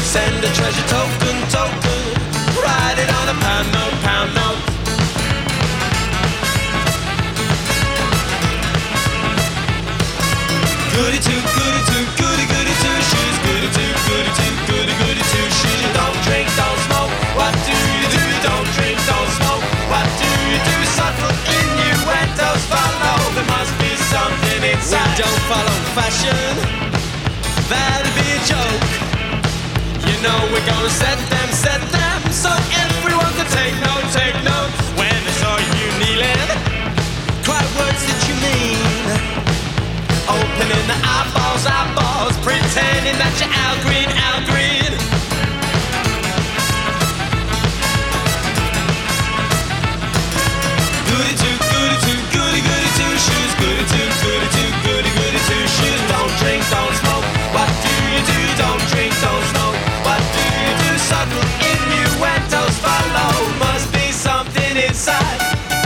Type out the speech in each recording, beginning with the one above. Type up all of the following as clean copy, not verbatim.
Send a treasure token, write it on a pound note, pound note. Goody two, goody two, goody goody two shoes. Goody two, goody two, goody goody two shoes. You don't drink, don't smoke. What do you do? Don't drink, don't smoke. What do you do? Subtle innuendos follow. There must be something inside. We don't follow fashion. That'd be a joke. You know we're gonna set them, so everyone can take note. When they saw you kneeling, cry words that you mean. Opening the eyeballs, pretending that you're Al Green. Goody two, goody two shoes. Goody two, goody two shoes. Don't drink, don't smoke. What do you do? Don't drink, don't smoke. What do you do? Subtle innuendos follow. Must be something inside.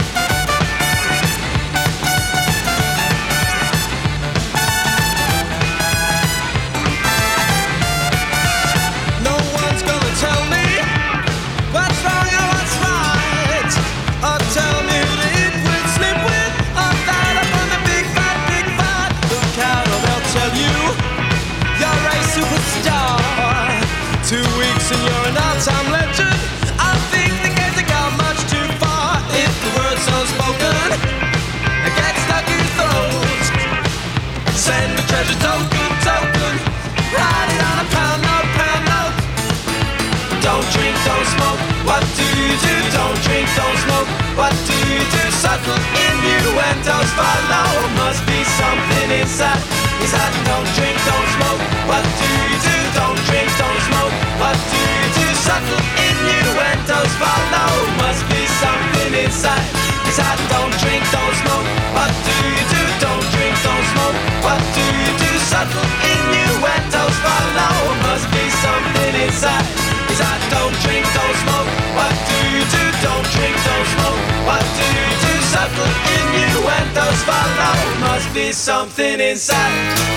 Superstar, 2 weeks and you're an all-time legend. I think the games have gone much too far. If the word's unspoken, it gets stuck in your throat. Send a treasure token, write it on a pound note. Don't drink, don't smoke. What do you do? Don't drink, don't smoke. What do you do? Subtle innuendos follow. Must be something inside. Don't drink, don't smoke. What do you do? Don't drink, don't smoke. What do you do? Subtle innuendos follow. Must be something inside. Don't drink, don't smoke. What do you do? Don't drink, don't smoke. What do you do? Subtle innuendos follow. Must be something inside. Don't drink, don't smoke. What do you do? Don't drink, don't smoke. What do you do? Subtle innuendos follow. Must be something inside.